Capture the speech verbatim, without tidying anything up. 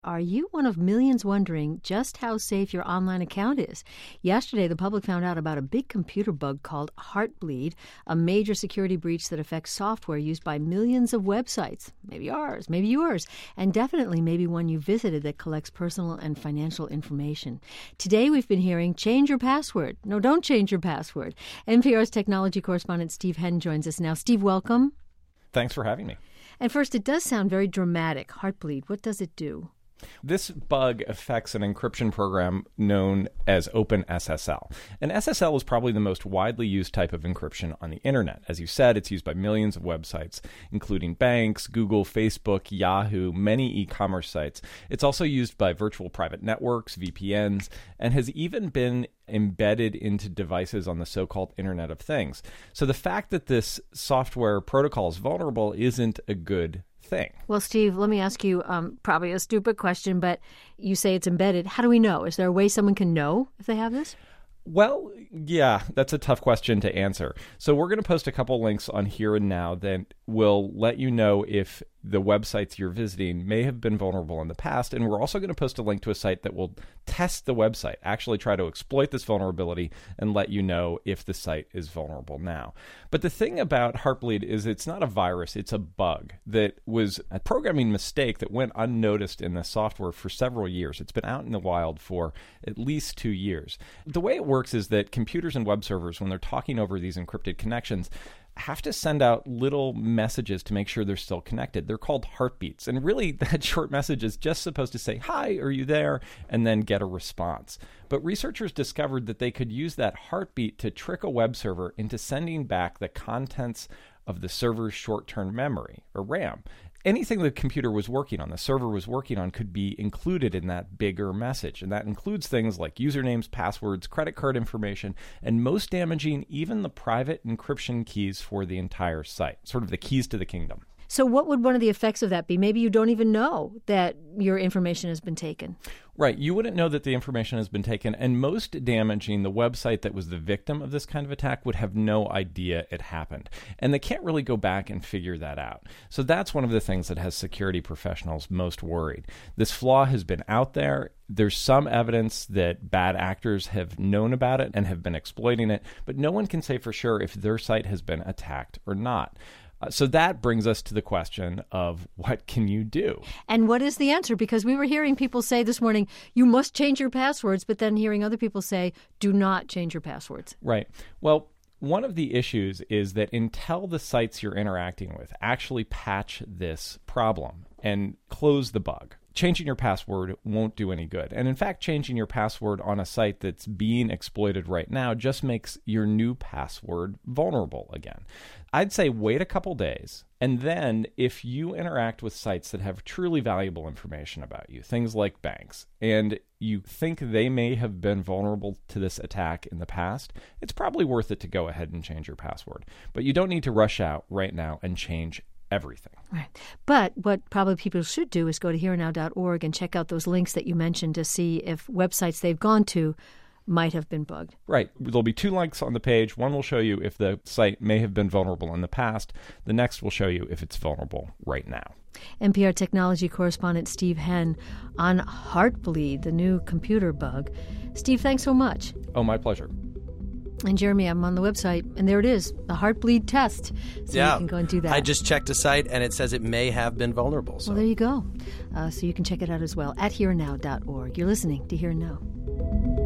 Are you one of millions wondering just how safe your online account is? Yesterday, the public found out about a big computer bug called Heartbleed, a major security breach that affects software used by millions of websites, maybe ours, maybe yours, and definitely maybe one you visited that collects personal and financial information. Today, we've been hearing, change your password. No, don't change your password. N P R's technology correspondent Steve Henn joins us now. Steve, welcome. Thanks for having me. And first, it does sound very dramatic. Heartbleed, what does it do? This bug affects an encryption program known as OpenSSL. And S S L is probably the most widely used type of encryption on the internet. As you said, it's used by millions of websites, including banks, Google, Facebook, Yahoo, many e-commerce sites. It's also used by virtual private networks, V P Ns, and has even been embedded into devices on the so-called Internet of Things. So the fact that this software protocol is vulnerable isn't a good thing. Well, Steve, let me ask you um, probably a stupid question, but you say it's embedded. How do we know? Is there a way someone can know if they have this? Well, yeah, that's a tough question to answer. So we're going to post a couple links on Here and Now that will let you know if the websites you're visiting may have been vulnerable in the past. And we're also going to post a link to a site that will test the website, actually try to exploit this vulnerability and let you know if the site is vulnerable now. But the thing about Heartbleed is it's not a virus, it's a bug that was a programming mistake that went unnoticed in the software for several years. It's been out in the wild for at least two years. The way it works is that computers and web servers, when they're talking over these encrypted connections, have to send out little messages to make sure they're still connected. They're called heartbeats. And really, that short message is just supposed to say, hi, are you there? And then get a response. But researchers discovered that they could use that heartbeat to trick a web server into sending back the contents of the server's short-term memory, or RAM. Anything the computer was working on, the server was working on, could be included in that bigger message. And that includes things like usernames, passwords, credit card information, and most damaging, even the private encryption keys for the entire site, sort of the keys to the kingdom. So what would one of the effects of that be? Maybe you don't even know that your information has been taken. Right. You wouldn't know that the information has been taken. And most damaging, the website that was the victim of this kind of attack would have no idea it happened. And they can't really go back and figure that out. So that's one of the things that has security professionals most worried. This flaw has been out there. There's some evidence that bad actors have known about it and have been exploiting it, but no one can say for sure if their site has been attacked or not. Uh, so that brings us to the question of what can you do? And what is the answer? Because we were hearing people say this morning, you must change your passwords, but then hearing other people say, do not change your passwords. Right. Well, one of the issues is that until the sites you're interacting with actually patch this problem and close the bug, changing your password won't do any good. And in fact, changing your password on a site that's being exploited right now just makes your new password vulnerable again. I'd say wait a couple days, and then if you interact with sites that have truly valuable information about you, things like banks, and you think they may have been vulnerable to this attack in the past, it's probably worth it to go ahead and change your password. But you don't need to rush out right now and change everything. Right. But what probably people should do is go to here now dot org and check out those links that you mentioned to see if websites they've gone to might have been bugged. Right. There'll be two links on the page. One will show you if the site may have been vulnerable in the past. The next will show you if it's vulnerable right now. N P R technology correspondent Steve Henn on Heartbleed, the new computer bug. Steve, thanks so much. Oh, my pleasure. And Jeremy, I'm on the website, and there it is, the Heartbleed test. So yeah, you can go and do that. I just checked a site, and it says it may have been vulnerable. So. Well, there you go. Uh, so you can check it out as well at here now dot org. You're listening to Here and Now.